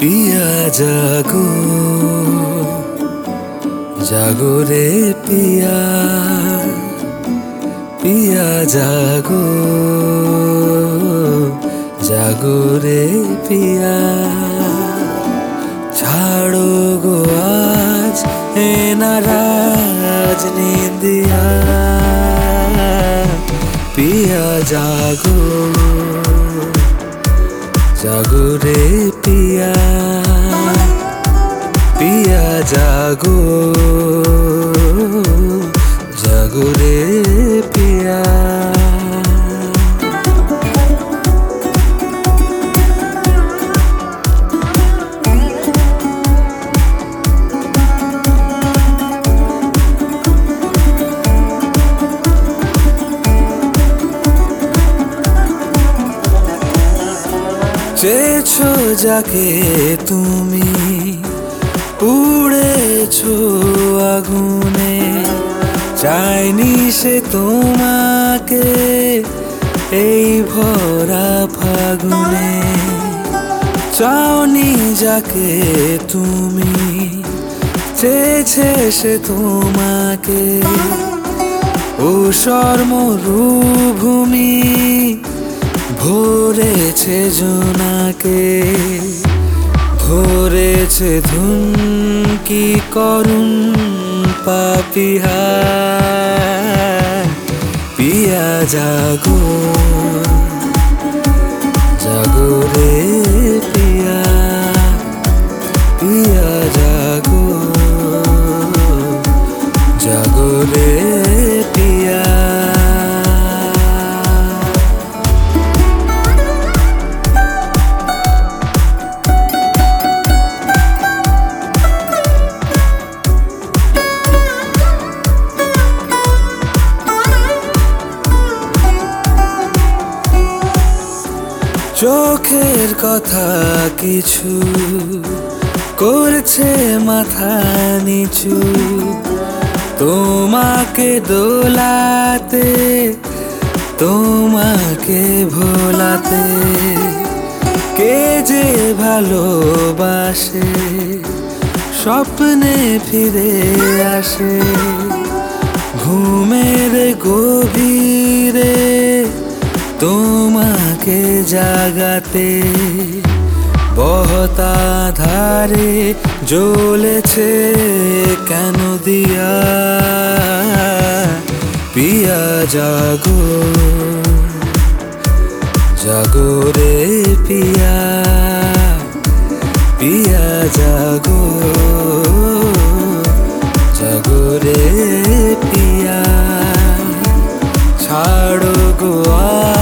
पिया जागो जागो रे पिया पिया जागो जागो रे पिया छाड़ो गो आज ए नाराज नींदिया पिया जागो जागो रे पिया पिया जागो जागो रे पिया চেয়েছো যাকে তুমি পুড়েছো আগুনে চাইনি সে তোমাকে এই ভরা ফাগুনে চাওনি যাকে তুমি চেয়েছে সে তোমাকে ঊষর মরুভূমি ভরেছে জোনাকে ধরেছে ধুন কি করুন পাপিহা পিয়া জাগো জাগো রে পিয়া পিয়া জাগো জাগো রে পিয়া চোখের কথা কিছু করছে মাথা নিচু তোমাকে দোলাতে তোমাকে ভোলাতে কে যে ভালোবাসে স্বপ্নে ফিরে আসে ঘুমের গভীরে তোমাকে জাগাতে বহতা ধারে জ্বলেছে কেন দিয়া পিয়া জাগো জাগো রে পিয়া পিয়া জাগো জাগো রে পিয়া ছাড়ো গো